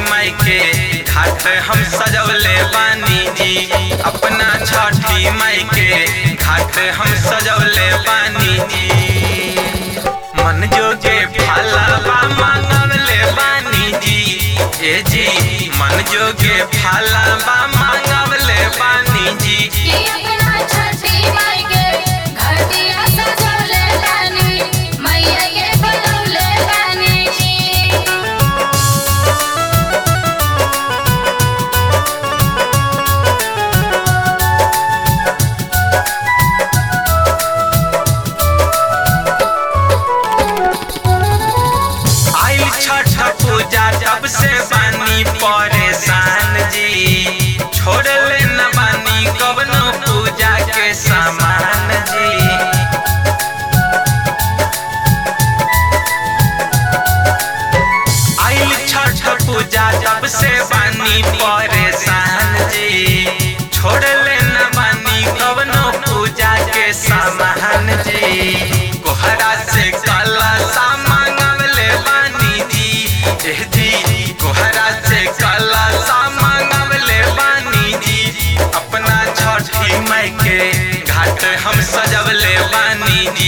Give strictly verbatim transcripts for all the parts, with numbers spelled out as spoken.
माई के घाट हम सजौले बानी जी। अपना छठी माई के घाट हम सजौले बानी जी। मन जोगे फलवा मांगले बानी जी। ए जी मन जोगे फलवा मांगले बानी जी। पूजा जब से बानी परेशान जी। छोड़ ले न बानी कवनो पूजा के सामान जी। आइल छठ पूजा जब से बानी परेशान जी। छोड़ ले न बानी कवनो पूजा के सामान जी। कोहरा से काला सामान जी। कोहरा से काला सामांगले बानी जी। अपना छठी माई के घाट हम सजवले बानी जी।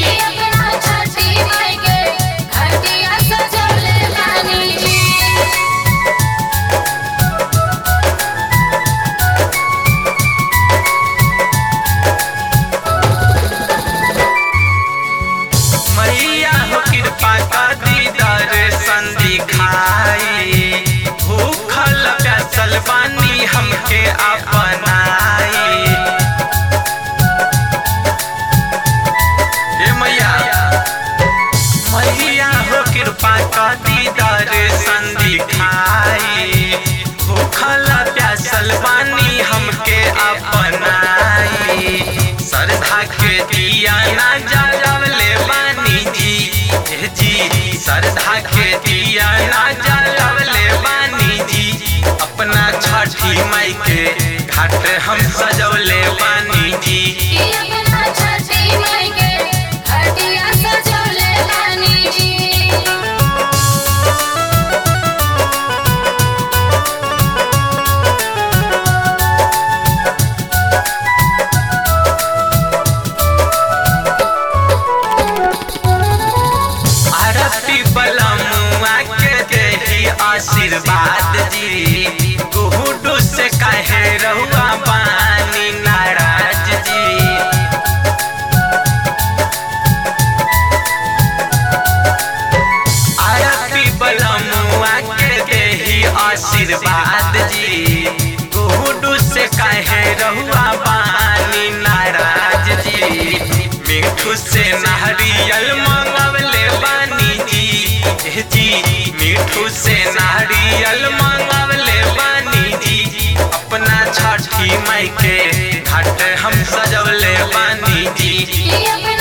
मैया हो कृपा कर दी दर्शन दिखाई। भूखल प्यासल बानी हमके अपनाई। ए मैया मैया हो कृपा कर दी दर्शन दिखाई। भूखल प्यासल बानी हमके अपनाई। श्रद्धा के दिया ना जलवले बानी जी। जी श्रद्धा के दिया ना जलवले बानी जी। अपना छठी माई के घाट हम सजौले बानी जी। आशीर्वाद जी। गुहुडू से कहे रहुआ बानी नाराज जी। आरती बलमुआ के देही आशीर्वाद जी। गुहुडू से कहे रहुआ बानी नाराज जी। मिठू से नारियल मंगवले बानी जी। जी मिठू से नारियल मंगवले बानी जी। अपना छठी माई के घाट हम सजवले बानी जी।